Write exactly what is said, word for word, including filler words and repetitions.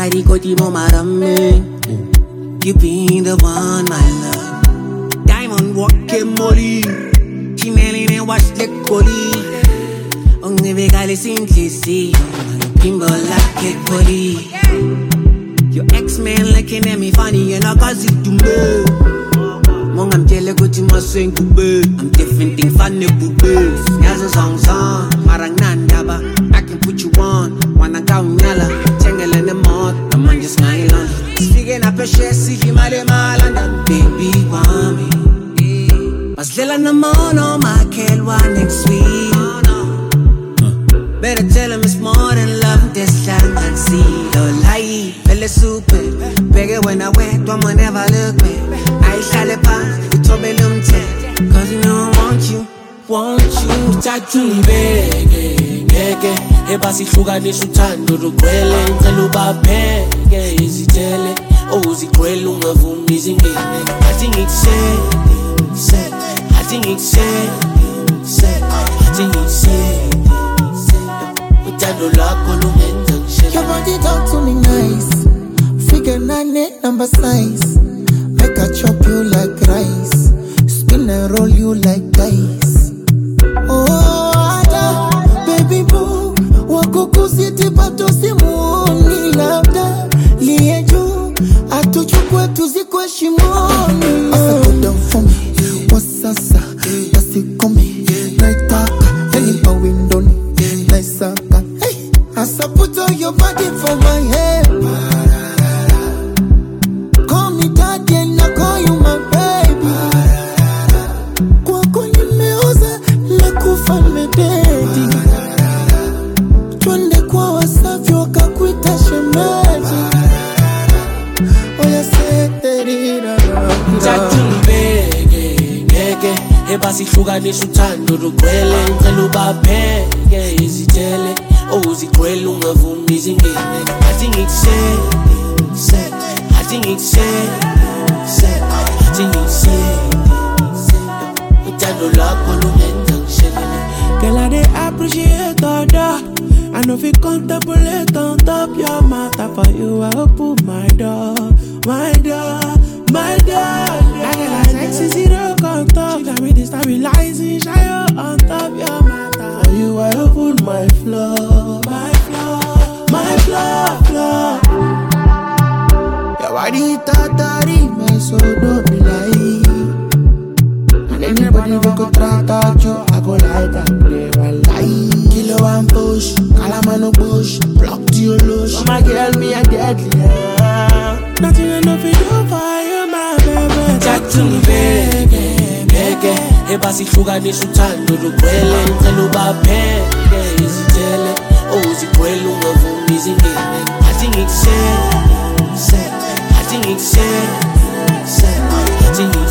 Magari koti mo marami. You be the one I love. Diamond walking molly. Chimelin and watch the collie. Only we got simplicity. Kimbo like it collie. Your ex-man looking at me funny and I cause it to me. Mong I'm jelly go to my swing boobe. I'm different thing funny boobe. Nyazo song song. Marang nandaba. I can put you on. Wanna go nyala. Tangle in the mud. I'm on just my land. Speaking up a share, see him at the malanda. Baby, want me. Mas lila na mono, my kelwa next week. Better tell him it's more than love, this land can see. Don't lie, feel super. Bigger when I went, one will never look back. I shall it pass, you told me them ten. Cause you know I want you, want you. Tattoo bege, bege. Eba sihluka nisuthando lugcwele. Ngicela ubapheke izithele. Oh zigcwele ungavumi izingene. Athi ngikusele, ngikusele. Athi ngikusele, ngikusele. Athi ngikusele. Your body talk to me nice. Figure nine number size. Make I chop you like rice. Spin and roll you like dice. Oh, Ada, baby boo. Wakuku city pato simuni labda. Lieju, atuchukwe tuzikwe shimoni. Asa go down for me. Wasasa, wasi komi. Naitaka, heli pa window ni. Naisaka. As I put on your body for my head. Call me daddy and I call you my baby. Kwako nimeoza na kufa mededi. Twende kwa Wasafi wakakuita shemeji. Oya seterira. Tattoo bege, bege. Eba sihluka nisuthando lugcwele. Ngicela ubapheke izithele. Oh, zigcwele ungavumi izingene. Athi ngikusele, ngikusele. Athi ngikusele, ngikusele. Athi ngikusele, ngikusele. Uthando lakho lungenza ngishelele. Girl, I dey appreciate all that. I know if you contemplate on top your matter. For you, I open my door, my door, my door. I get like sexy zero contact. She got me destabilizing, shy on top your matter. For you, I open my floor, my floor, my floor, floor. Your body tatari, my soul don't be like. And anybody who go try touch you, I go like that, never lie. Kilo and push, calamano bush, block to your lush. Oh my girl, me a deadly. Nothing enough to do for you, my baby. Tattoo bege, bege. Eba sihluka nisuthando lugcwele. Ngicela ubapheke izithele. Oh zigcwele ungavumi izingene. Athi ngikusele, ngikusele. Athi ngikusele, ngikusele. Athi ngikusele.